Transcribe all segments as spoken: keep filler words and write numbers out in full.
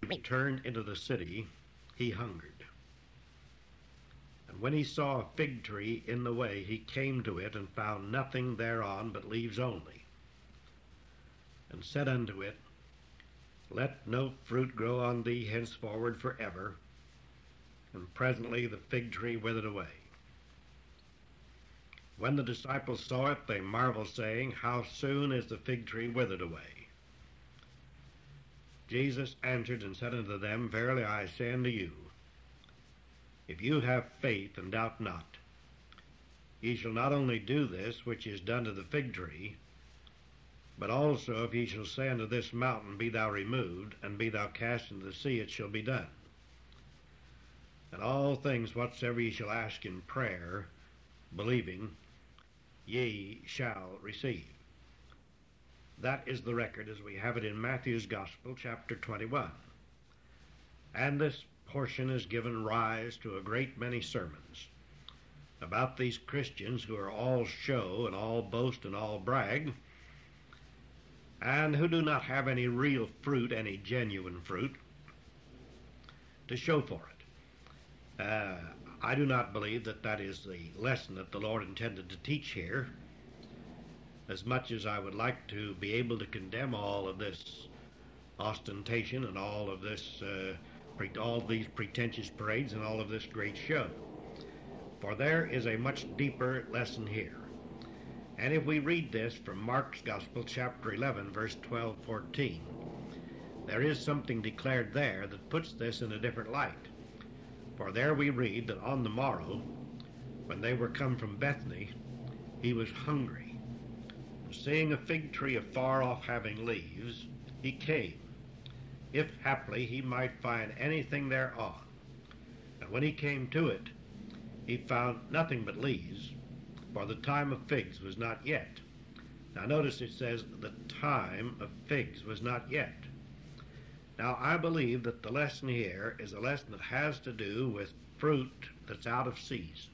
returned into the city, he hungered. And when he saw a fig tree in the way, he came to it, and found nothing thereon but leaves only, and said unto it, Let no fruit grow on thee henceforward forever. And presently the fig tree withered away. When the disciples saw it, they marveled, saying, How soon is the fig tree withered away? Jesus answered and said unto them, Verily I say unto you, if you have faith and doubt not, ye shall not only do this which is done to the fig tree, but also if ye shall say unto this mountain, Be thou removed, and be thou cast into the sea, it shall be done. And all things whatsoever ye shall ask in prayer, believing, ye shall receive. That is the record as we have it in Matthew's Gospel, chapter twenty-one. And this portion has given rise to a great many sermons about these Christians who are all show and all boast and all brag, and who do not have any real fruit, any genuine fruit, to show for it. Uh, I do not believe that that is the lesson that the Lord intended to teach here, as much as I would like to be able to condemn all of this ostentation and all of this uh, all these pretentious parades and all of this great show. For there is a much deeper lesson here. And if we read this from Mark's Gospel, chapter eleven, verse twelve, fourteen, there is something declared there that puts this in a different light. For there we read that on the morrow, when they were come from Bethany, he was hungry. And seeing a fig tree afar off having leaves, he came, if haply he might find anything thereon. And when he came to it, he found nothing but leaves, for the time of figs was not yet. Now notice it says, the time of figs was not yet. Now I believe that the lesson here is a lesson that has to do with fruit that's out of season.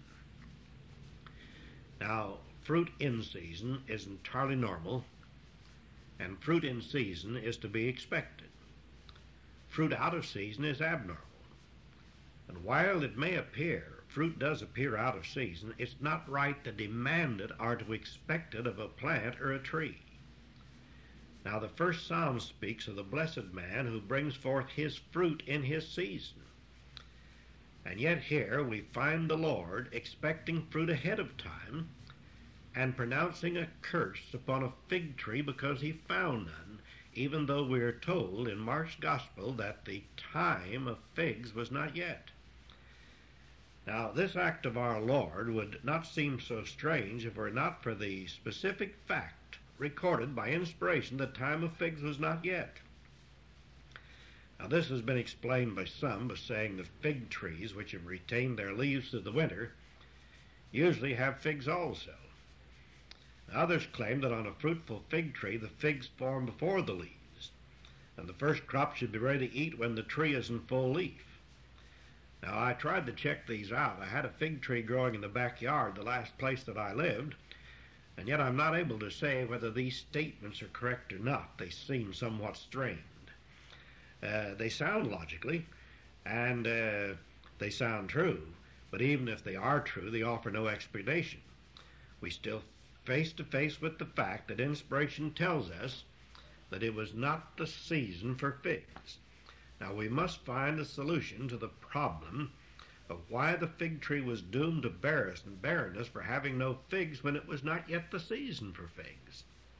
Now, fruit in season is entirely normal, and fruit in season is to be expected. Fruit out of season is abnormal. And while it may appear, fruit does appear out of season, it's not right to demand it or to expect it of a plant or a tree. Now the first Psalm speaks of the blessed man who brings forth his fruit in his season. And yet here we find the Lord expecting fruit ahead of time and pronouncing a curse upon a fig tree because he found none, even though we are told in Mark's Gospel that the time of figs was not yet. Now, this act of our Lord would not seem so strange if it were not for the specific fact recorded by inspiration that time of figs was not yet. Now, this has been explained by some by saying that fig trees, which have retained their leaves through the winter, usually have figs also. Others claim that on a fruitful fig tree the figs form before the leaves, and the first crop should be ready to eat when the tree is in full leaf. Now I tried to check these out. I had a fig tree growing in the backyard, the last place that I lived, and yet I'm not able to say whether these statements are correct or not. They seem somewhat strained. Uh, they sound logically, and uh, they sound true, but even if they are true, they offer no explanation. We still face to face with the fact that inspiration tells us that it was not the season for figs. Now we must find a solution to the problem of why the fig tree was doomed to barrenness and barrenness for having no figs when it was not yet the season for figs.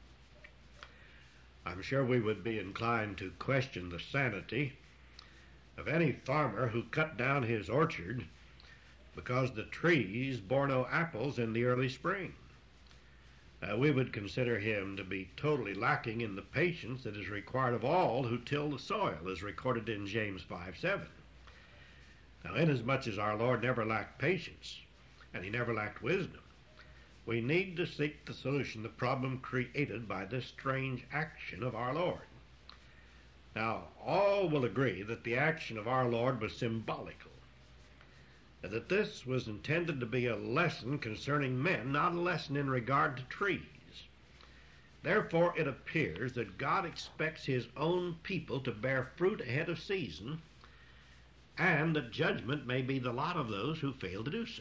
I'm sure we would be inclined to question the sanity of any farmer who cut down his orchard because the trees bore no apples in the early spring. Uh, we would consider him to be totally lacking in the patience that is required of all who till the soil, as recorded in James five seven. Now, inasmuch as our Lord never lacked patience, and he never lacked wisdom, we need to seek the solution to the problem created by this strange action of our Lord. Now, all will agree that the action of our Lord was symbolical, that this was intended to be a lesson concerning men, not a lesson in regard to trees. Therefore, it appears that God expects his own people to bear fruit ahead of season, and that judgment may be the lot of those who fail to do so.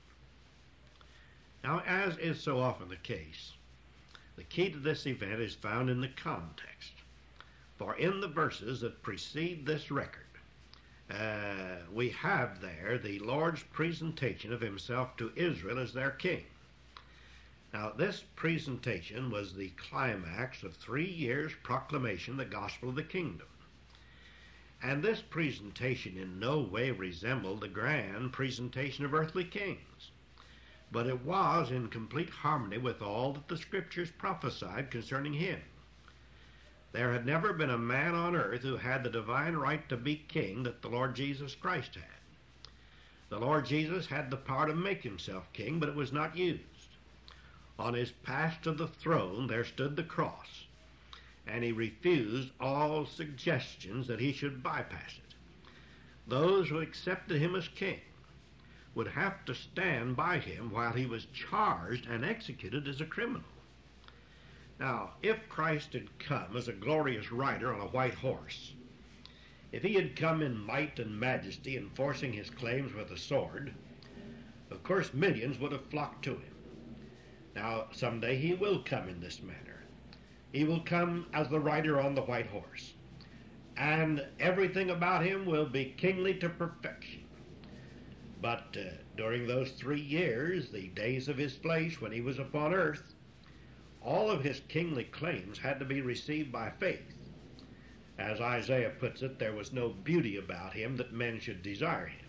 Now, as is so often the case, the key to this event is found in the context. For in the verses that precede this record, uh, we have there the Lord's presentation of himself to Israel as their king. Now, this presentation was the climax of three years' proclamation of the gospel of the kingdom. And this presentation in no way resembled the grand presentation of earthly kings, but it was in complete harmony with all that the Scriptures prophesied concerning him. There had never been a man on earth who had the divine right to be king that the Lord Jesus Christ had. The Lord Jesus had the power to make himself king, but it was not used. On his path to the throne there stood the cross, and he refused all suggestions that he should bypass it. Those who accepted him as king would have to stand by him while he was charged and executed as a criminal. Now, if Christ had come as a glorious rider on a white horse, if he had come in might and majesty enforcing his claims with a sword, of course millions would have flocked to him. Now, someday he will come in this manner. He will come as the rider on the white horse, and everything about him will be kingly to perfection. But uh, during those three years, the days of his flesh when he was upon earth, all of his kingly claims had to be received by faith. As Isaiah puts it, there was no beauty about him that men should desire him.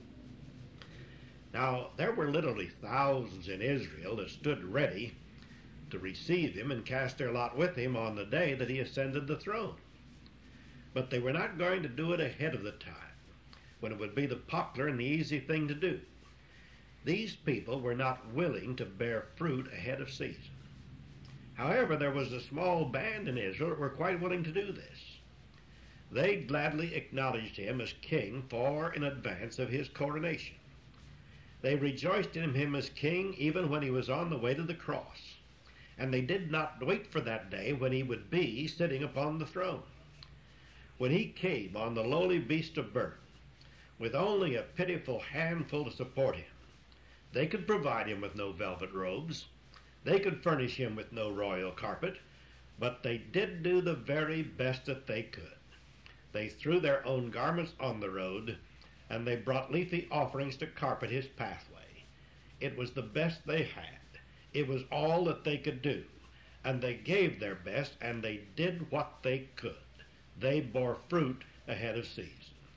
Now, there were literally thousands in Israel that stood ready to receive him and cast their lot with him on the day that he ascended the throne. But they were not going to do it ahead of the time, when it would be the popular and the easy thing to do. These people were not willing to bear fruit ahead of season. However, there was a small band in Israel that were quite willing to do this. They gladly acknowledged him as king far in advance of his coronation. They rejoiced in him as king even when he was on the way to the cross, and they did not wait for that day when he would be sitting upon the throne. When he came on the lowly beast of burden, with only a pitiful handful to support him, they could provide him with no velvet robes, they could furnish him with no royal carpet, but they did do the very best that they could. They threw their own garments on the road, and they brought leafy offerings to carpet his pathway. It was the best they had. It was all that they could do. And they gave their best, and they did what they could. They bore fruit ahead of season.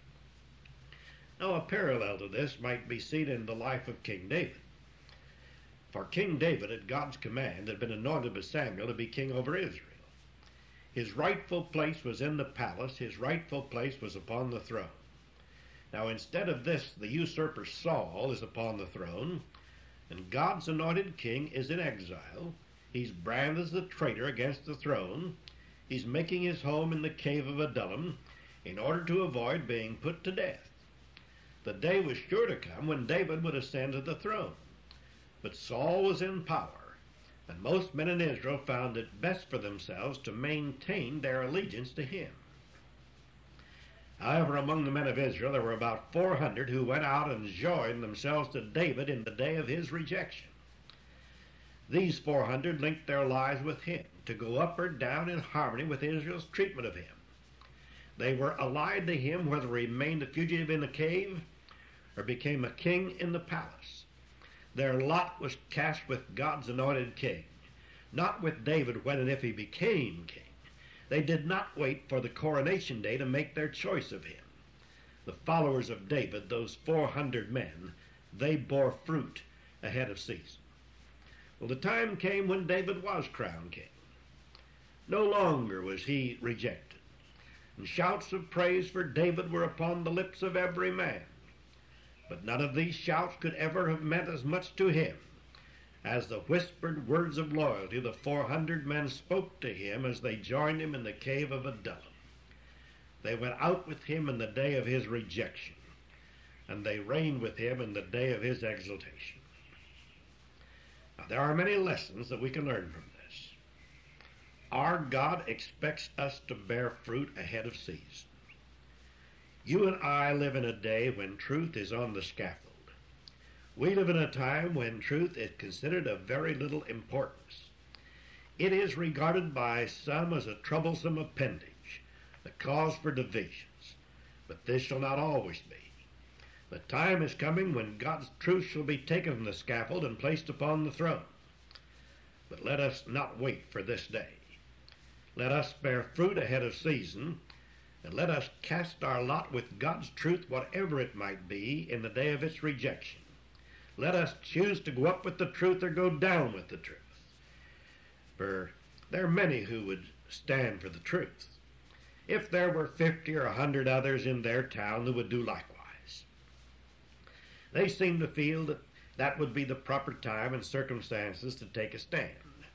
Now, a parallel to this might be seen in the life of King David. For King David, at God's command, had been anointed by Samuel to be king over Israel. His rightful place was in the palace. His rightful place was upon the throne. Now, instead of this, the usurper Saul is upon the throne, and God's anointed king is in exile. He's branded as a traitor against the throne. He's making his home in the cave of Adullam in order to avoid being put to death. The day was sure to come when David would ascend to the throne. But Saul was in power, and most men in Israel found it best for themselves to maintain their allegiance to him. However, among the men of Israel, there were about four hundred who went out and joined themselves to David in the day of his rejection. These four hundred linked their lives with him to go up or down in harmony with Israel's treatment of him. They were allied to him whether he remained a fugitive in the cave or became a king in the palace. Their lot was cast with God's anointed king, not with David when and if he became king. They did not wait for the coronation day to make their choice of him. The followers of David, those four hundred men, they bore fruit ahead of season. Well, the time came when David was crowned king. No longer was he rejected, and shouts of praise for David were upon the lips of every man. But none of these shouts could ever have meant as much to him as the whispered words of loyalty the four hundred men spoke to him as they joined him in the cave of Adullam. They went out with him in the day of his rejection, and they reigned with him in the day of his exaltation. Now, there are many lessons that we can learn from this. Our God expects us to bear fruit ahead of season. You and I live in a day when truth is on the scaffold. We live in a time when truth is considered of very little importance. It is regarded by some as a troublesome appendage, a cause for divisions. But this shall not always be. The time is coming when God's truth shall be taken from the scaffold and placed upon the throne. But let us not wait for this day. Let us bear fruit ahead of season, and let us cast our lot with God's truth, whatever it might be, in the day of its rejection. Let us choose to go up with the truth or go down with the truth. For there are many who would stand for the truth, if there were fifty or a hundred others in their town who would do likewise. They seem to feel that that would be the proper time and circumstances to take a stand.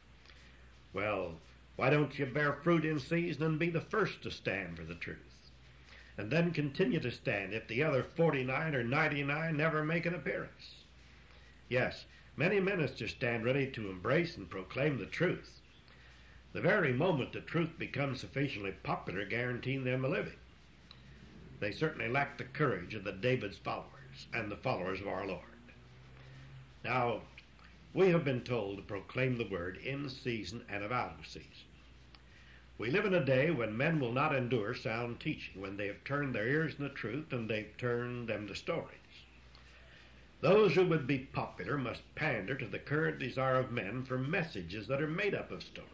Well, why don't you bear fruit in season and be the first to stand for the truth? And then continue to stand if the other forty-nine or ninety-nine never make an appearance. Yes, many ministers stand ready to embrace and proclaim the truth, the very moment the truth becomes sufficiently popular, guaranteeing them a living. They certainly lack the courage of the David's followers and the followers of our Lord. Now, we have been told to proclaim the word in season and out of season. We live in a day when men will not endure sound teaching, when they have turned their ears to the truth and they've turned them to stories. Those who would be popular must pander to the current desire of men for messages that are made up of stories.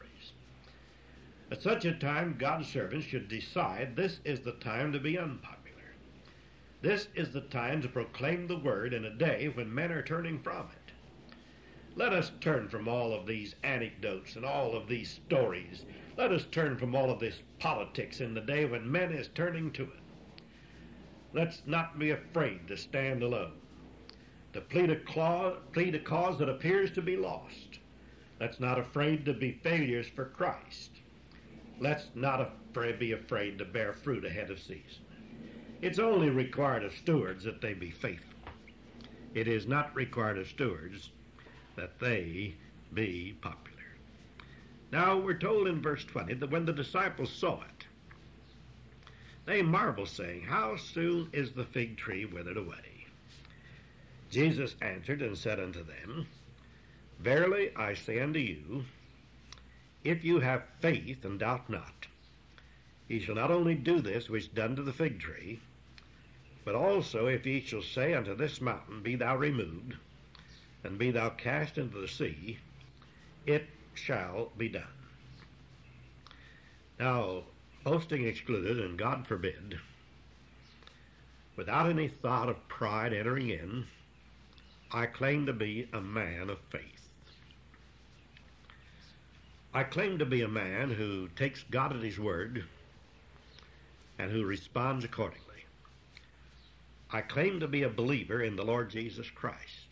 At such a time, God's servants should decide this is the time to be unpopular. This is the time to proclaim the word in a day when men are turning from it. Let us turn from all of these anecdotes and all of these stories. Let us turn from all of this politics in the day when men is turning to it. Let's not be afraid to stand alone, to plead a, clause, plead a cause that appears to be lost. Let's not afraid to be failures for Christ. Let's not afraid, be afraid to bear fruit ahead of season. It's only required of stewards that they be faithful. It is not required of stewards that they be popular. Now, we're told in verse twenty that when the disciples saw it, they marveled, saying, "How soon is the fig tree withered away?" Jesus answered and said unto them, "Verily I say unto you, if you have faith and doubt not, ye shall not only do this which is done to the fig tree, but also if ye shall say unto this mountain, Be thou removed, and be thou cast into the sea, it shall be done." Now, boasting excluded, and God forbid, without any thought of pride entering in, I claim to be a man of faith. I claim to be a man who takes God at his word and who responds accordingly. I claim to be a believer in the Lord Jesus Christ.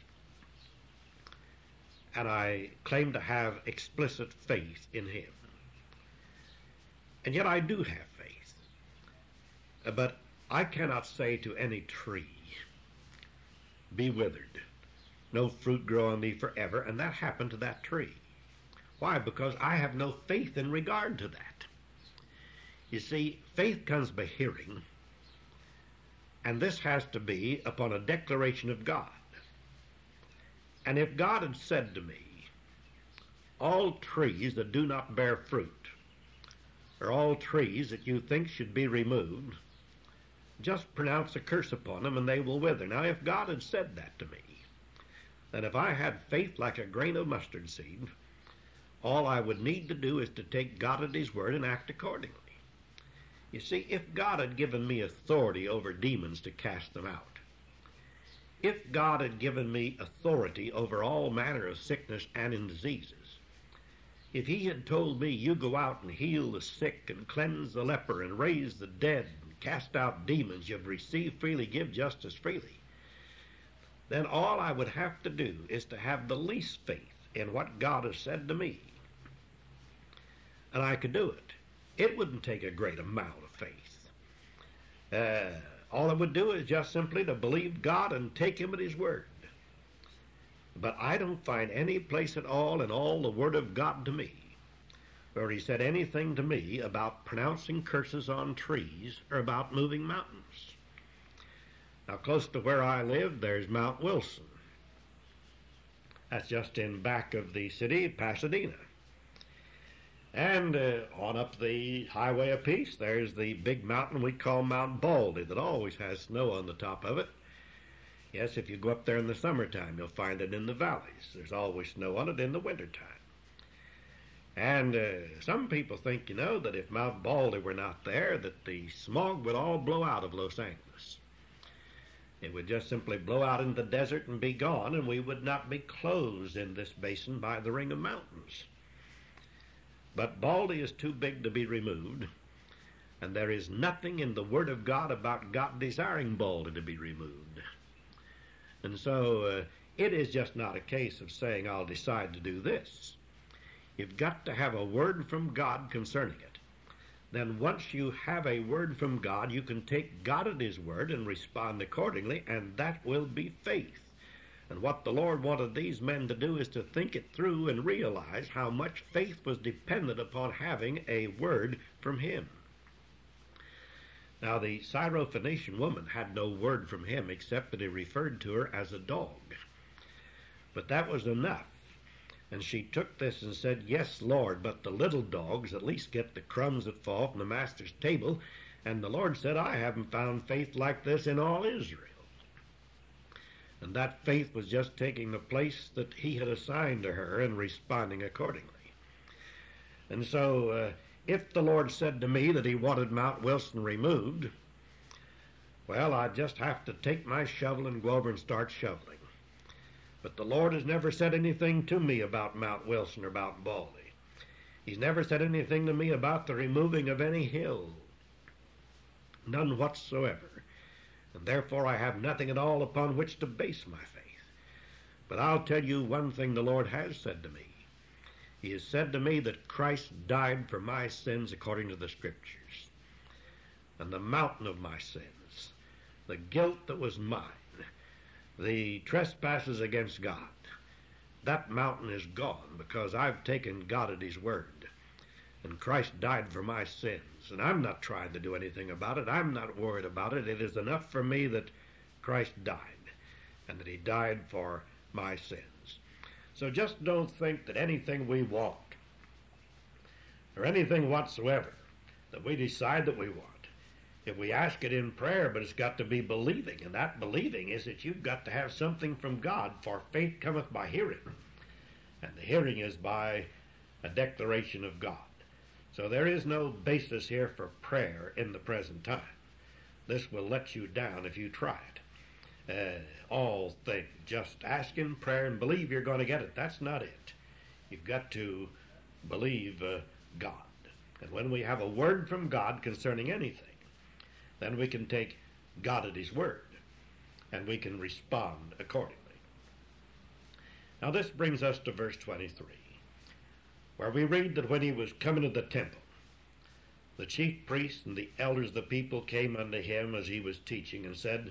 And I claim to have explicit faith in him. And yet I do have faith. But I cannot say to any tree, "Be withered, no fruit grow on thee forever," and that happened to that tree. Why? Because I have no faith in regard to that. You see, faith comes by hearing, and this has to be upon a declaration of God. And if God had said to me, all trees that do not bear fruit, or all trees that you think should be removed, just pronounce a curse upon them and they will wither. Now, if God had said that to me, then if I had faith like a grain of mustard seed, all I would need to do is to take God at his word and act accordingly. You see, if God had given me authority over demons to cast them out, if God had given me authority over all manner of sickness and in diseases, if he had told me, you go out and heal the sick and cleanse the leper and raise the dead and cast out demons, you've received freely, give just as freely, then all I would have to do is to have the least faith in what God has said to me. And I could do it. It wouldn't take a great amount of faith. Uh, all I would do is just simply to believe God and take him at his word. But I don't find any place at all in all the Word of God to me where he said anything to me about pronouncing curses on trees or about moving mountains. Now, close to where I live, there's Mount Wilson. That's just in back of the city of Pasadena. And uh, on up the highway a piece, there's the big mountain we call Mount Baldy that always has snow on the top of it. Yes, if you go up there in the summertime, you'll find it in the valleys. There's always snow on it in the wintertime. And uh, some people think, you know, that if Mount Baldy were not there, that the smog would all blow out of Los Angeles. It would just simply blow out into the desert and be gone, and we would not be closed in this basin by the ring of mountains. But Baldy is too big to be removed, and there is nothing in the Word of God about God desiring Baldy to be removed. And so uh, it is just not a case of saying, I'll decide to do this. You've got to have a word from God concerning it. Then once you have a word from God, you can take God at His word and respond accordingly, and that will be faith. And what the Lord wanted these men to do is to think it through and realize how much faith was dependent upon having a word from Him. Now, the Syrophoenician woman had no word from Him except that He referred to her as a dog. But that was enough. And she took this and said, yes, Lord, but the little dogs at least get the crumbs that fall from the master's table. And the Lord said, I haven't found faith like this in all Israel. And that faith was just taking the place that He had assigned to her and responding accordingly. And so, uh, if the Lord said to me that He wanted Mount Wilson removed, well, I'd just have to take my shovel and go over and start shoveling. But the Lord has never said anything to me about Mount Wilson or about Baldy. He's never said anything to me about the removing of any hill. None whatsoever. And therefore I have nothing at all upon which to base my faith. But I'll tell you one thing the Lord has said to me. He has said to me that Christ died for my sins according to the Scriptures. And the mountain of my sins, the guilt that was mine, the trespasses against God, that mountain is gone because I've taken God at His word. And Christ died for my sins. And I'm not trying to do anything about it. I'm not worried about it. It is enough for me that Christ died and that He died for my sins. So just don't think that anything we want or anything whatsoever that we decide that we want, if we ask it in prayer, but it's got to be believing. And that believing is that you've got to have something from God, for faith cometh by hearing. And the hearing is by a declaration of God. So there is no basis here for prayer in the present time. This will let you down if you try it. Uh, all things, just ask in prayer and believe you're going to get it. That's not it. You've got to believe uh, God. And when we have a word from God concerning anything, then we can take God at His word, and we can respond accordingly. Now this brings us to verse twenty-three, where we read that when He was coming to the temple, the chief priests and the elders of the people came unto Him as He was teaching, and said,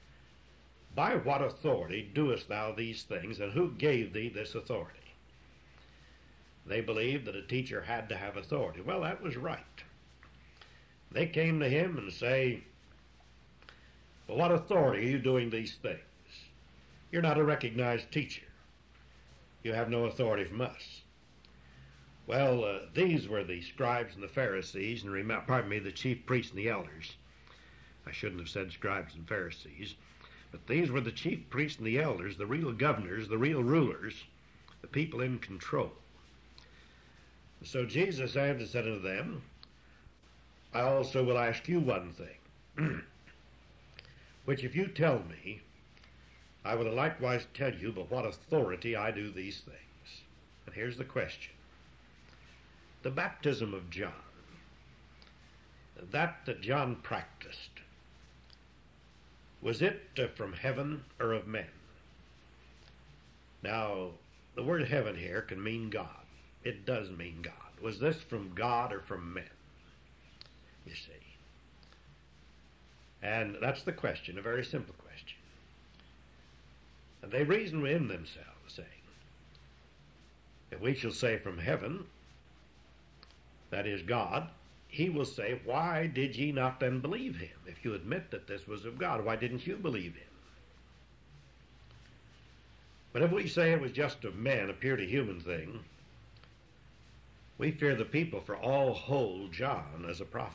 by what authority doest thou these things, and who gave thee this authority? They believed that a teacher had to have authority. Well, that was right. They came to Him and say, well, what authority are you doing these things? You're not a recognized teacher. You have no authority from us. Well, uh, these were the scribes and the Pharisees, and remember, pardon me, the chief priests and the elders. I shouldn't have said scribes and Pharisees, but these were the chief priests and the elders, the real governors, the real rulers, the people in control. So Jesus answered and said unto them, I also will ask you one thing, which if you tell me, I will likewise tell you by what authority I do these things. And here's the question. The baptism of John, that that John practiced, was it from heaven or of men? Now, the word heaven here can mean God. It does mean God. Was this from God or from men? You see. And that's the question, a very simple question. And they reason within themselves, saying, if we shall say from heaven, that is God, he will say, why did ye not then believe him? If you admit that this was of God, why didn't you believe him? But if we say it was just of men, a purely human thing, we fear the people, for all hold John as a prophet.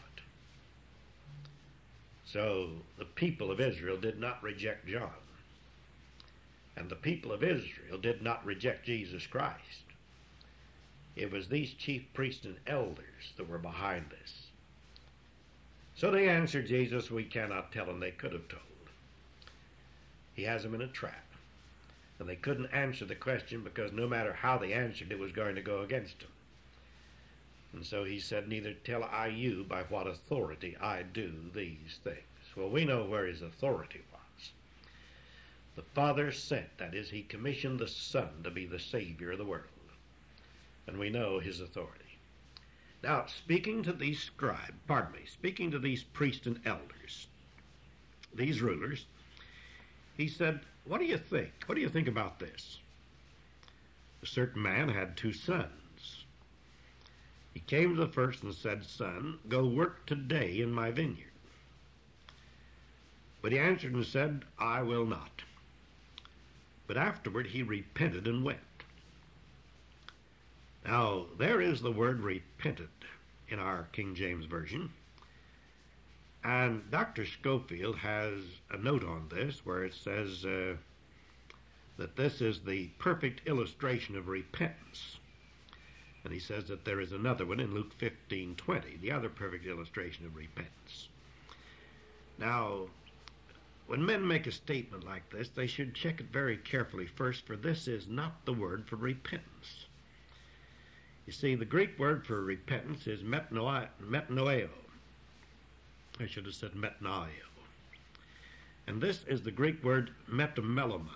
So the people of Israel did not reject John. And the people of Israel did not reject Jesus Christ. It was these chief priests and elders that were behind this. So they answered Jesus, we cannot tell, and they could have told. He has them in a trap. And they couldn't answer the question because no matter how they answered, it was going to go against them. And so he said, neither tell I you by what authority I do these things. Well, we know where his authority was. The Father sent, that is, he commissioned the Son to be the Savior of the world. And we know his authority. Now, speaking to these scribes, pardon me, speaking to these priests and elders, these rulers, he said, what do you think? What do you think about this? A certain man had two sons. He came to the first and said, son, go work today in my vineyard. But he answered and said, I will not. But afterward he repented and went. Now, there is the word repented in our King James Version. And Doctor Scofield has a note on this where it says uh, that this is the perfect illustration of repentance. And he says that there is another one in Luke fifteen twenty, the other perfect illustration of repentance. Now, when men make a statement like this, they should check it very carefully first, for this is not the word for repentance. You see, the Greek word for repentance is metanoeo. metanoeo. I should have said metanoeo. And this is the Greek word metamelomai.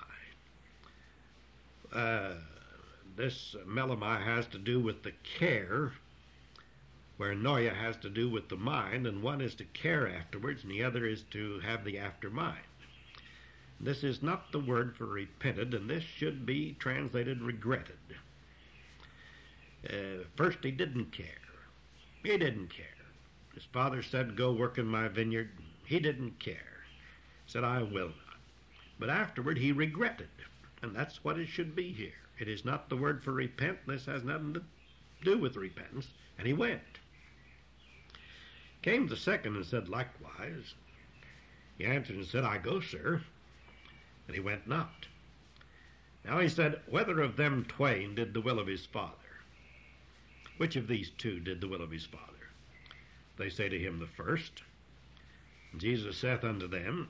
Uh, this melomai has to do with the care, where noia has to do with the mind, and one is to care afterwards, and the other is to have the after mind. This is not the word for repented, and this should be translated regretted. Uh, first, he didn't care. He didn't care. His father said, go work in my vineyard. He didn't care. He said, I will not. But afterward, he regretted. And that's what it should be here. It is not the word for repent. This has nothing to do with repentance. And he went. Came the second and said likewise. He answered and said, I go, sir. And he went not. Now he said, whether of them twain did the will of his father? Which of these two did the will of his father? They say to him, the first. And Jesus saith unto them,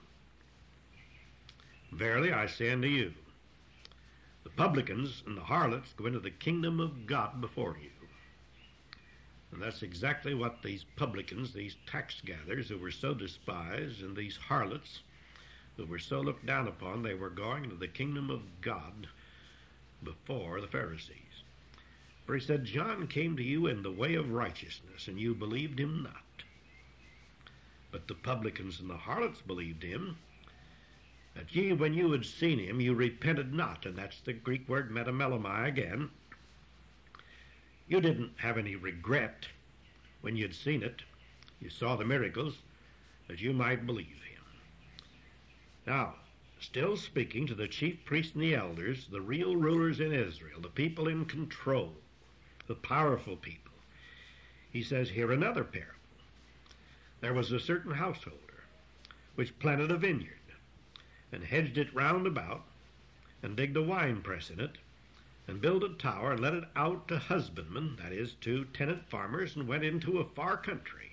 verily I say unto you, the publicans and the harlots go into the kingdom of God before you. And that's exactly what these publicans, these tax gatherers who were so despised, and these harlots who were so looked down upon, they were going into the kingdom of God before the Pharisees. For he said, John came to you in the way of righteousness, and you believed him not. But the publicans and the harlots believed him, that ye, when you had seen him, you repented not. And that's the Greek word metamelomai again. You didn't have any regret when you'd seen it. You saw the miracles, that you might believe him. Now, still speaking to the chief priests and the elders, the real rulers in Israel, the people in control, the powerful people, he says, hear another parable. There was a certain householder which planted a vineyard, and hedged it round about, and digged a winepress in it, and built a tower, and let it out to husbandmen, that is, to tenant farmers, and went into a far country.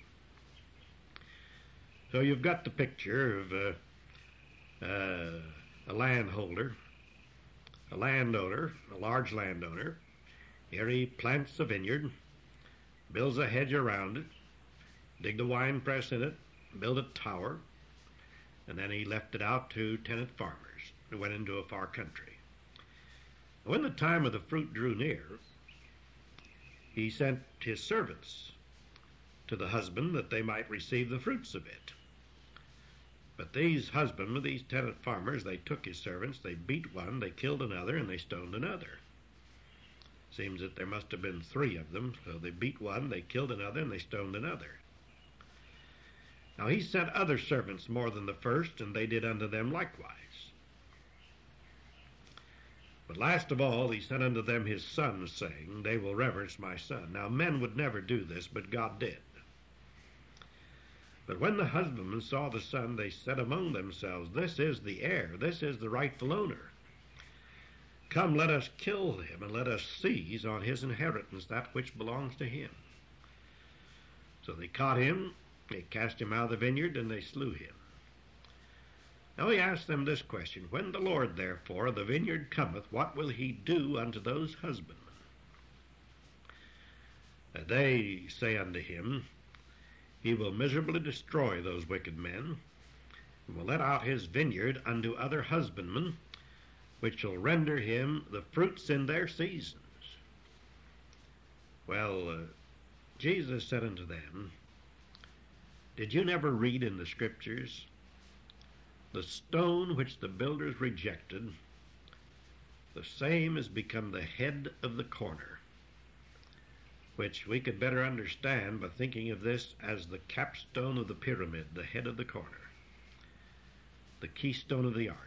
So you've got the picture of uh, uh, a landholder, a landowner, a large landowner. Here he plants a vineyard, builds a hedge around it, digged a winepress in it, built a tower, and then he left it out to tenant farmers who went into a far country. When the time of the fruit drew near, he sent his servants to the husband that they might receive the fruits of it. But these husbandmen, these tenant farmers, they took his servants, they beat one, they killed another, and they stoned another. Seems that there must have been three of them, so they beat one, they killed another, and they stoned another. Now he sent other servants more than the first, and they did unto them likewise. But last of all he sent unto them his sons, saying, They will reverence my son. Now men would never do this, but God did. But when the husbandmen saw the son, they said among themselves, This is the heir, this is the rightful owner. Come, let us kill him, and let us seize on his inheritance that which belongs to him. So they caught him, they cast him out of the vineyard, and they slew him. Now he asked them this question, When the Lord therefore of the vineyard cometh, what will he do unto those husbandmen? And they say unto him, He will miserably destroy those wicked men, and will let out his vineyard unto other husbandmen, which shall render him the fruits in their seasons. Well, uh, Jesus said unto them, Did you never read in the Scriptures, The stone which the builders rejected, the same has become the head of the corner, which we could better understand by thinking of this as the capstone of the pyramid, the head of the corner, the keystone of the arch.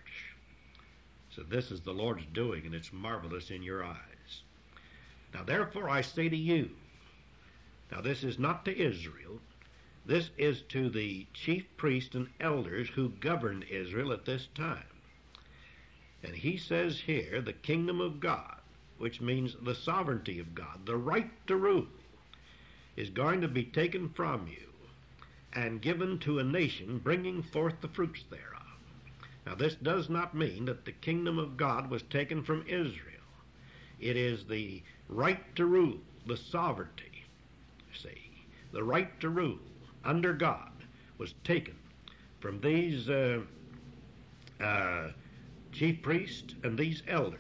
So this is the Lord's doing, and it's marvelous in your eyes. Now therefore I say to you, now this is not to Israel, this is to the chief priests and elders who governed Israel at this time. And he says here, the kingdom of God, which means the sovereignty of God, the right to rule, is going to be taken from you and given to a nation bringing forth the fruits thereof. Now this does not mean that the kingdom of God was taken from Israel. It is the right to rule, the sovereignty, see, the right to rule under God was taken from these uh, uh, chief priests and these elders,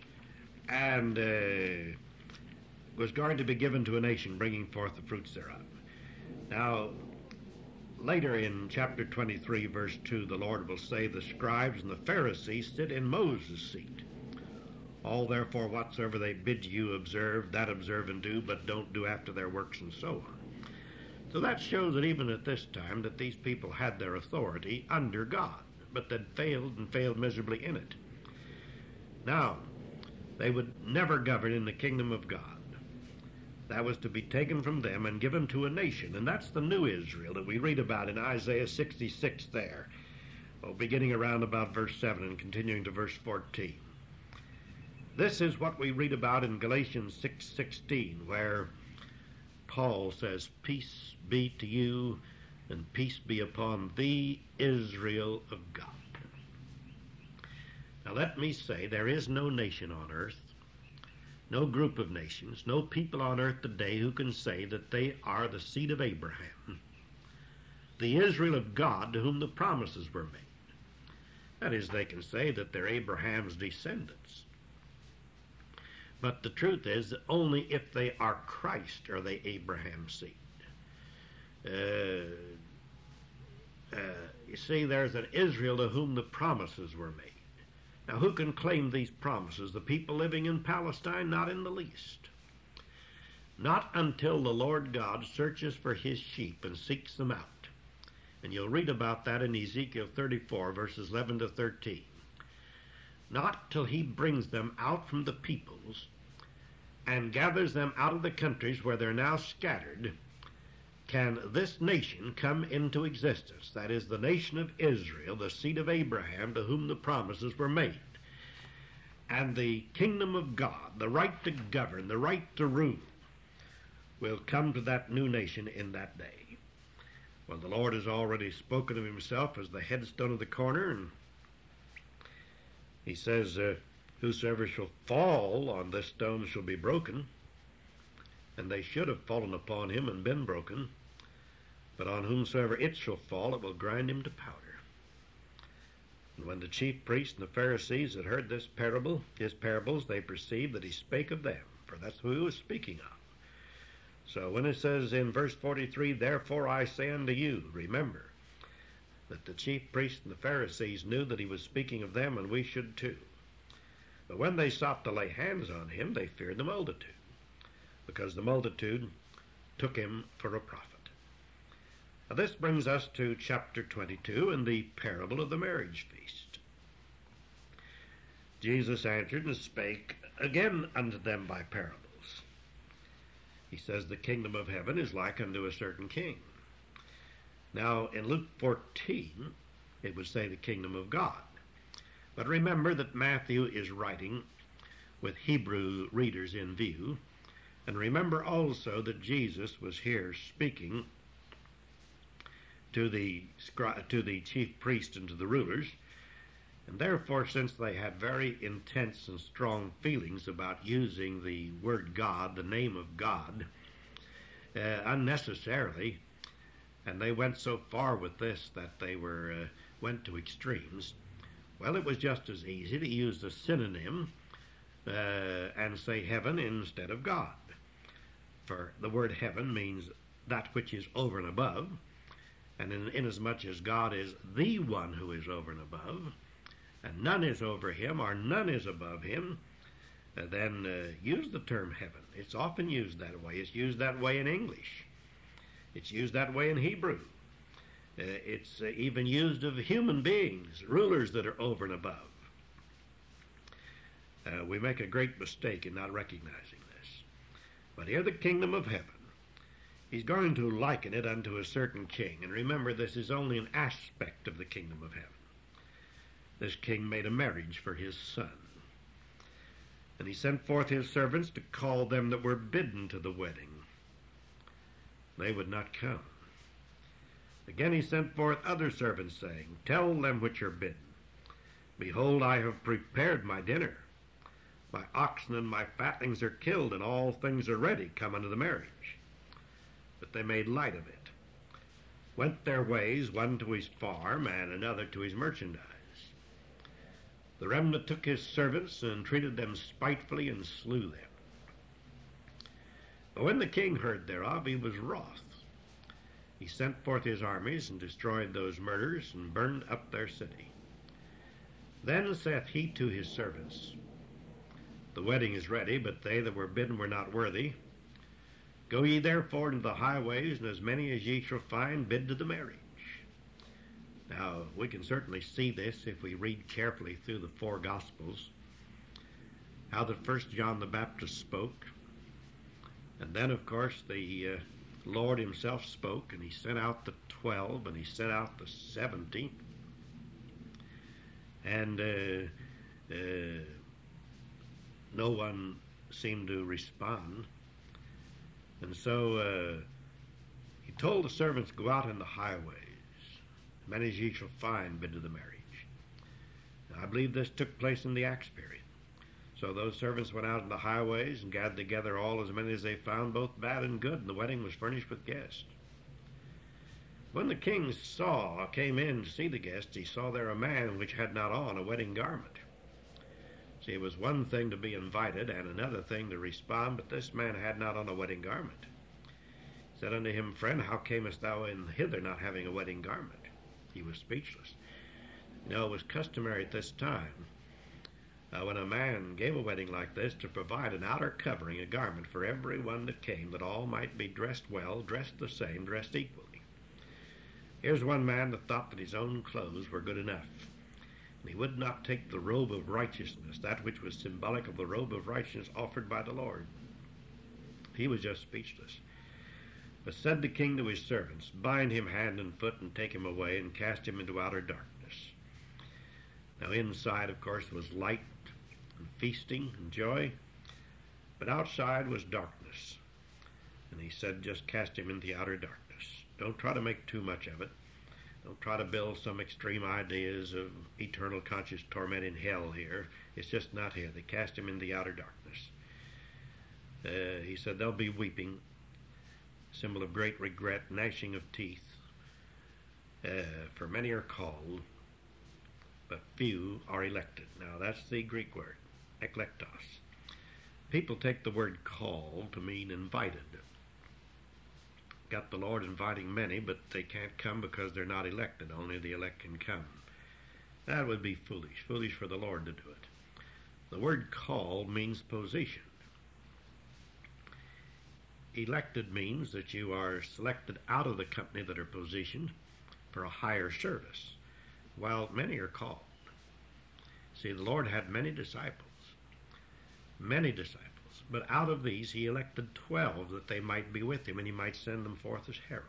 and uh, was going to be given to a nation bringing forth the fruits thereof. Now, later in chapter twenty-three, verse two, the Lord will say, The scribes and the Pharisees sit in Moses' seat. All therefore whatsoever they bid you observe, that observe and do, but don't do after their works, and so on. So that shows that even at this time that these people had their authority under God, but that failed and failed miserably in it. Now, they would never govern in the kingdom of God. That was to be taken from them and given to a nation, and that's the new Israel that we read about in Isaiah sixty-six there, well, beginning around about verse seven and continuing to verse fourteen. This is what we read about in Galatians six sixteen, where Paul says, Peace be to you, and peace be upon thee, Israel of God. Now let me say, there is no nation on earth, no group of nations, no people on earth today who can say that they are the seed of Abraham, the Israel of God to whom the promises were made. That is, they can say that they're Abraham's descendants. But the truth is that only if they are Christ are they Abraham's seed. Uh, uh, you see, there's an Israel to whom the promises were made. Now, who can claim these promises? The people living in Palestine? Not in the least. Not until the Lord God searches for his sheep and seeks them out. And you'll read about that in Ezekiel thirty-four, verses eleven to thirteen. Not till he brings them out from the peoples and gathers them out of the countries where they're now scattered can this nation come into existence. That is, the nation of Israel, the seed of Abraham, to whom the promises were made. And the kingdom of God, the right to govern, the right to rule, will come to that new nation in that day. Well, the Lord has already spoken of himself as the headstone of the corner, and he says, uh, Whosoever shall fall on this stone shall be broken. And they should have fallen upon him and been broken. But on whomsoever it shall fall, it will grind him to powder. And when the chief priests and the Pharisees had heard this parable, his parables, they perceived that he spake of them, for that's who he was speaking of. So when it says in verse forty-three, Therefore I say unto you, remember that the chief priests and the Pharisees knew that he was speaking of them, and we should too. But when they sought to lay hands on him, they feared the multitude, because the multitude took him for a prophet. Now this brings us to chapter twenty-two and the parable of the marriage feast. Jesus answered and spake again unto them by parables. He says, the kingdom of heaven is like unto a certain king. Now in Luke fourteen, it would say the kingdom of God. But remember that Matthew is writing with Hebrew readers in view. And remember also that Jesus was here speaking to the, to the chief priests and to the rulers. And therefore, since they had very intense and strong feelings about using the word God, the name of God, uh, unnecessarily, and they went so far with this that they were uh, went to extremes, well, it was just as easy to use the synonym uh, and say heaven instead of God. For the word heaven means that which is over and above, and in, inasmuch as God is the one who is over and above, and none is over him or none is above him, uh, then uh, use the term heaven. It's often used that way. It's used that way in English. It's used that way in Hebrew. Uh, it's uh, even used of human beings, rulers that are over and above. Uh, we make a great mistake in not recognizing this. But here the kingdom of heaven, he's going to liken it unto a certain king. And remember, this is only an aspect of the kingdom of heaven. This king made a marriage for his son. And he sent forth his servants to call them that were bidden to the wedding. They would not come. Again he sent forth other servants, saying, tell them which are bidden, behold, I have prepared my dinner. My oxen and my fatlings are killed, and all things are ready, come unto the marriage. But they made light of it, went their ways, one to his farm, and another to his merchandise. The remnant took his servants, and treated them spitefully, and slew them. But when the king heard thereof, he was wroth. He sent forth his armies, and destroyed those murderers, and burned up their city. Then saith he to his servants, the wedding is ready, but they that were bidden were not worthy. Go ye therefore into the highways, and as many as ye shall find, bid to the marriage. Now, we can certainly see this if we read carefully through the four Gospels, how that first John the Baptist spoke, and then, of course, the uh, Lord himself spoke, and he sent out the twelve, and he sent out the seventy, and uh, uh, no one seemed to respond. And so uh, he told the servants, go out in the highways, many as ye shall find, bid to the marriage. Now, I believe this took place in the Acts period. So those servants went out in the highways and gathered together all as many as they found, both bad and good, and the wedding was furnished with guests. When the king saw, came in to see the guests, he saw there a man which had not on a wedding garment. See, it was one thing to be invited, and another thing to respond, but this man had not on a wedding garment. He said unto him, friend, how camest thou in hither not having a wedding garment? He was speechless. You know, it was customary at this time, uh, when a man gave a wedding like this, to provide an outer covering, a garment for every one that came, that all might be dressed well, dressed the same, dressed equally. Here's one man that thought that his own clothes were good enough. And he would not take the robe of righteousness, that which was symbolic of the robe of righteousness offered by the Lord. He was just speechless. But said the king to his servants, bind him hand and foot, and take him away, and cast him into outer darkness. Now inside, of course, was light and feasting and joy, but outside was darkness. And he said, just cast him into the outer darkness. Don't try to make too much of it. Don't try to build some extreme ideas of eternal conscious torment in hell here. It's just not here. They cast him in the outer darkness. Uh, he said, there'll be weeping, symbol of great regret, gnashing of teeth. Uh, for many are called, but few are elected. Now, that's the Greek word, eklektos. People take the word called to mean invited. Got the Lord inviting many, but they can't come because they're not elected. Only the elect can come. That would be foolish. Foolish for the Lord to do it. The word call means position. Elected means that you are selected out of the company that are positioned for a higher service, while many are called. See, the Lord had many disciples, many disciples, but out of these he elected twelve that they might be with him, and he might send them forth as heralds.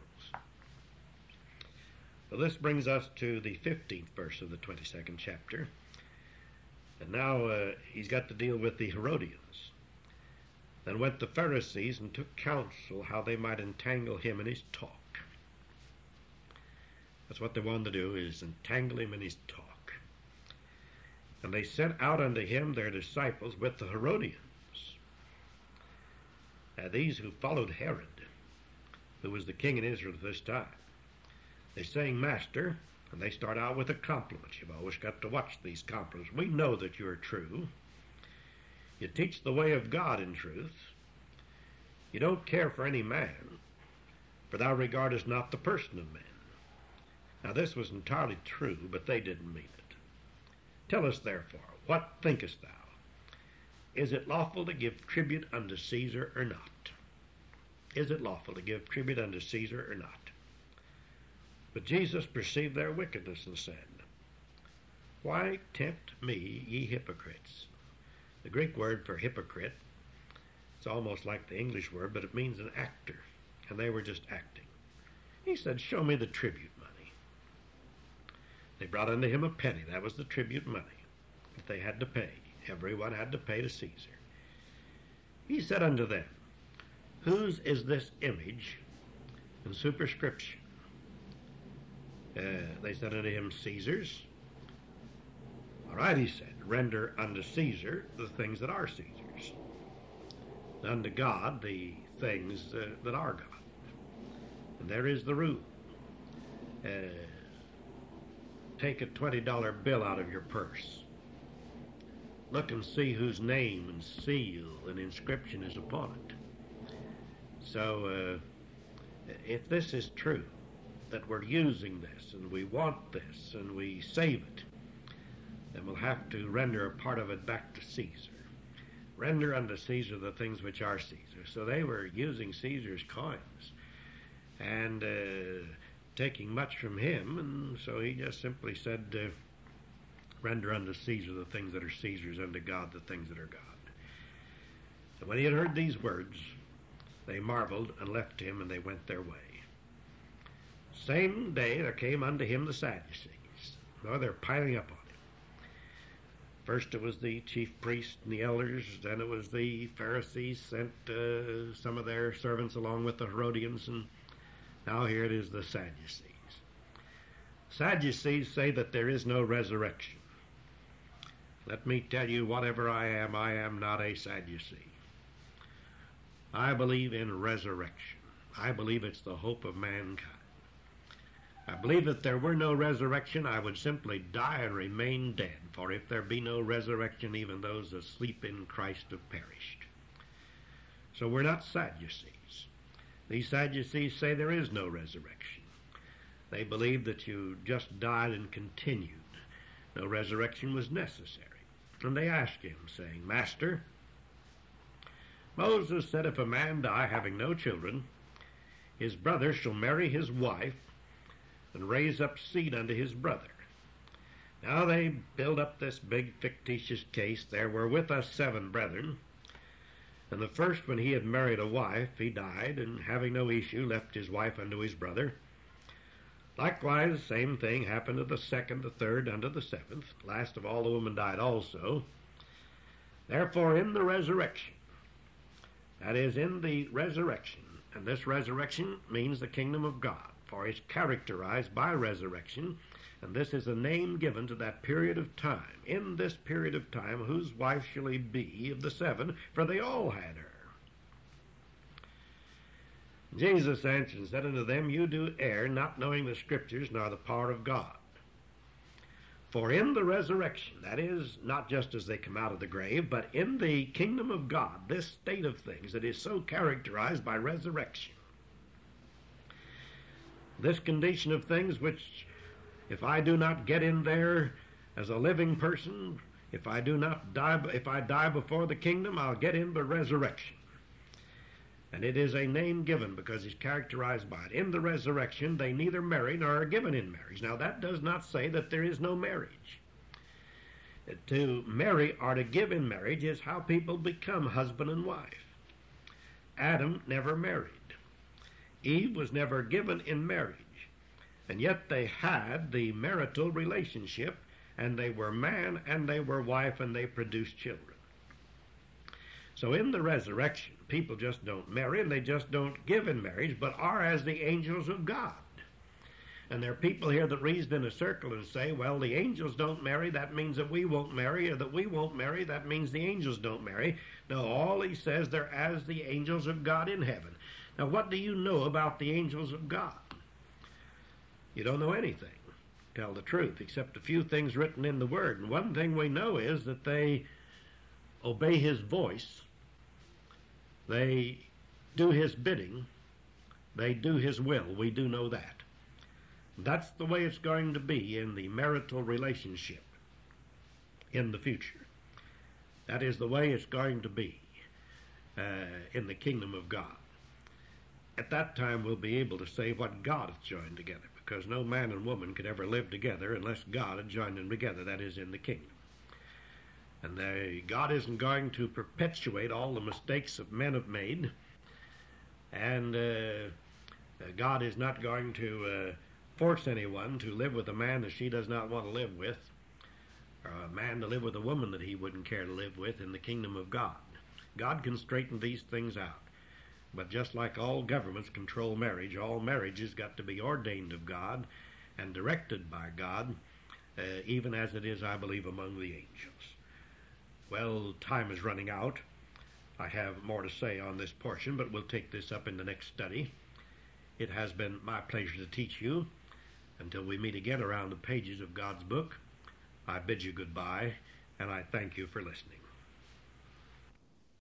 So this brings us to the fifteenth verse of the twenty-second chapter. And now uh, he's got to deal with the Herodians. Then went the Pharisees and took counsel how they might entangle him in his talk. That's what they wanted to do, is entangle him in his talk. And they sent out unto him their disciples with the Herodians. Now these who followed Herod, who was the king in Israel at this time, they saying, Master, and they start out with a compliment. You've always got to watch these compliments. We know that you're true. You teach the way of God in truth. You don't care for any man, for thou regardest not the person of men. Now this was entirely true, but they didn't mean it. Tell us therefore, what thinkest thou? Is it lawful to give tribute unto Caesar or not? Is it lawful to give tribute unto Caesar or not? But Jesus perceived their wickedness and said, Why tempt me, ye hypocrites? The Greek word for hypocrite, it's almost like the English word, but it means an actor, and they were just acting. He said, Show me the tribute money. They brought unto him a penny. That was the tribute money that they had to pay. Everyone had to pay to Caesar. He said unto them, Whose is this image and superscription? Uh, they said unto him, Caesar's. All right, he said, render unto Caesar the things that are Caesar's, and unto God the things uh, that are God. And there is the rule. Uh, take a twenty dollar bill out of your purse. Look and see whose name and seal and inscription is upon it. So, uh, if this is true, that we're using this, and we want this, and we save it, then we'll have to render a part of it back to Caesar. Render unto Caesar the things which are Caesar. So they were using Caesar's coins and uh, taking much from him, and so he just simply said, uh, render unto Caesar the things that are Caesar's, unto God the things that are God. And when he had heard these words, they marveled and left him, and they went their way. Same day there came unto him the Sadducees. No, they're piling up on him. First it was the chief priests and the elders, then it was the Pharisees sent uh, some of their servants along with the Herodians, and now here it is the Sadducees. Sadducees say that there is no resurrection. Let me tell you, whatever I am, I am not a Sadducee. I believe in resurrection. I believe it's the hope of mankind. I believe that there were no resurrection, I would simply die and remain dead. For if there be no resurrection, even those asleep in Christ have perished. So we're not Sadducees. These Sadducees say there is no resurrection. They believe that you just died and continued. No resurrection was necessary. And they asked him, saying, Master, Moses said, if a man die having no children, his brother shall marry his wife, and raise up seed unto his brother. Now they build up this big fictitious case. There were with us seven brethren, and the first, when he had married a wife, he died, and having no issue, left his wife unto his brother. Likewise, the same thing happened to the second, the third, unto the seventh. Last of all, the woman died also. Therefore, in the resurrection, that is, in the resurrection, and this resurrection means the kingdom of God, for it's characterized by resurrection, and this is a name given to that period of time. In this period of time, whose wife shall he be of the seven? For they all had her. Jesus answered and said unto them, You do err, not knowing the Scriptures, nor the power of God. For in the resurrection, that is, not just as they come out of the grave, but in the kingdom of God, this state of things that is so characterized by resurrection, this condition of things which, if I do not get in there as a living person, If I do not die, if I die before the kingdom, I'll get into resurrection. And it is a name given because he's characterized by it. In the resurrection, they neither marry nor are given in marriage. Now, that does not say that there is no marriage. To marry or to give in marriage is how people become husband and wife. Adam never married. Eve was never given in marriage. And yet they had the marital relationship, and they were man and they were wife, and they produced children. So in the resurrection, people just don't marry and they just don't give in marriage, but are as the angels of God. And there are people here that reason in a circle and say, well, the angels don't marry, that means that we won't marry, or that we won't marry, that means the angels don't marry. No, all he says, they're as the angels of God in heaven. Now, what do you know about the angels of God? You don't know anything, tell the truth, except a few things written in the Word. And one thing we know is that they obey his voice, they do his bidding, they do his will. We do know that. That's the way it's going to be in the marital relationship in the future. That is the way it's going to be uh, in the kingdom of God. At that time, we'll be able to say what God has joined together, because no man and woman could ever live together unless God had joined them together. That is in the kingdom. And they, God isn't going to perpetuate all the mistakes that men have made, and uh, God is not going to uh, force anyone to live with a man that she does not want to live with, or a man to live with a woman that he wouldn't care to live with in the kingdom of God. God can straighten these things out. But just like all governments control marriage, all marriage has got to be ordained of God and directed by God, uh, even as it is, I believe, among the angels. Well, time is running out. I have more to say on this portion, but we'll take this up in the next study. It has been my pleasure to teach you. Until we meet again around the pages of God's book, I bid you goodbye, and I thank you for listening.